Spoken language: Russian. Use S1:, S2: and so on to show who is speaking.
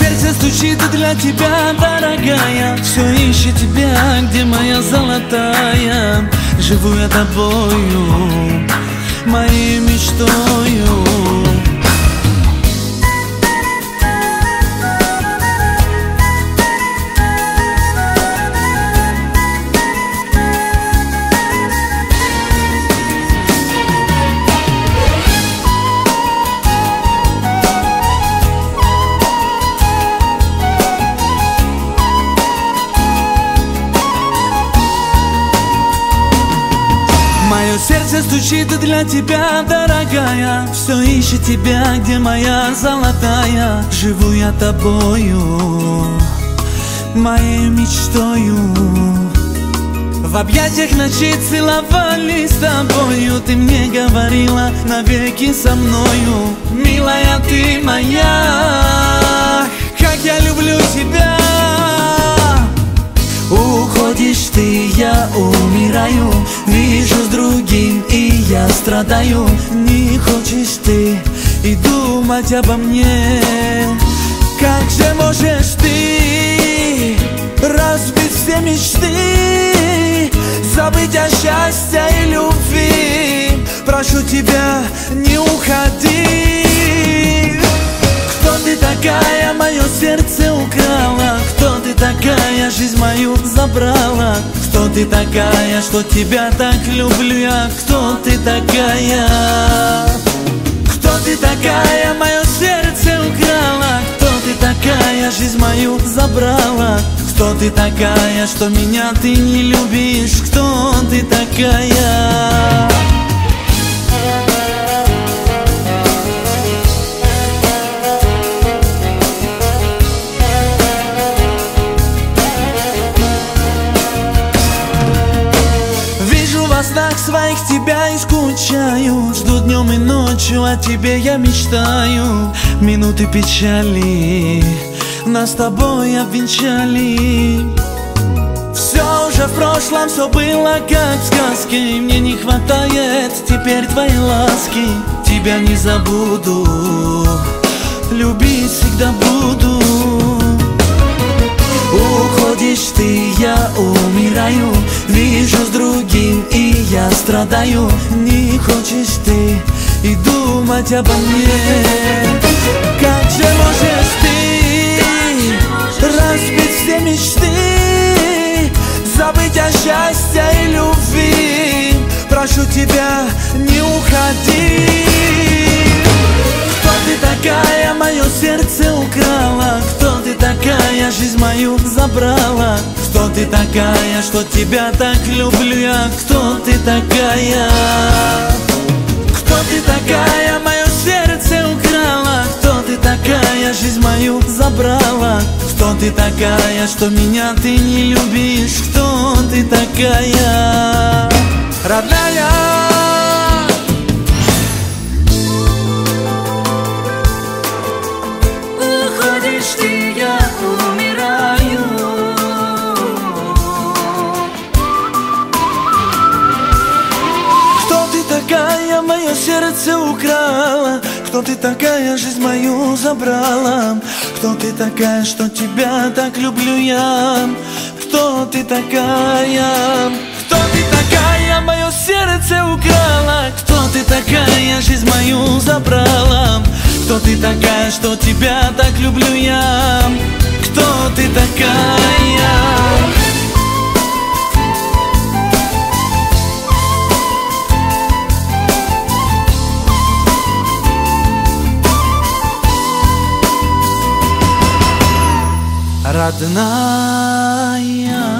S1: сердце стучит для тебя, дорогая. Все ищет тебя, где моя золотая. Живу я тобою, моей мечтою. Мое сердце стучит для тебя, дорогая. Все ищет тебя, где моя золотая. Живу я тобою, моей мечтою. В объятиях ночи целовались с тобою. Ты мне говорила навеки со мною. Милая, ты моя, как я люблю тебя. Уходишь ты, я умираю. Вижу с другим, и я страдаю. Не хочешь ты и думать обо мне. Как же можешь ты разбить все мечты, забыть о счастье и любви? Прошу тебя, не уходи. Кто ты такая, мое сердце украла? Кто ты такая, жизнь мою забрала? Кто ты такая, что тебя так люблю я? Кто ты такая? Кто ты такая, мое сердце украла? Кто ты такая, жизнь мою забрала? Кто ты такая, что меня ты не любишь? Кто ты такая? Во снах своих тебя и скучаю. Жду днем и ночью, о тебе я мечтаю. Минуты печали нас с тобой обвенчали. Все уже в прошлом, все было как в сказке. И мне не хватает теперь твоей ласки. Тебя не забуду, любить всегда буду. Уходишь ты, я умираю. Вижу с другим, и я страдаю. Не хочешь ты и думать обо мне. Как же можешь ты разбить все мечты, забыть о счастье и любви? Прошу тебя, не уходи. Кто ты такая, мое сердце украла? Кто ты такая, жизнь мою забрала? Кто ты такая, что тебя так люблю я? Кто ты такая? Кто ты такая, мое сердце украла? Кто ты такая, жизнь мою забрала? Кто ты такая, что меня ты не любишь? Кто ты такая, родная?
S2: Ты, я умираю.
S1: Кто ты такая, мое сердце украла? Кто ты такая, жизнь мою забрала? Кто ты такая, что тебя так люблю я? Кто ты такая? Кто ты такая, мое сердце украла? Кто ты такая, жизнь мою забрала? Кто ты такая, что тебя так люблю я? Кто ты такая? Родная.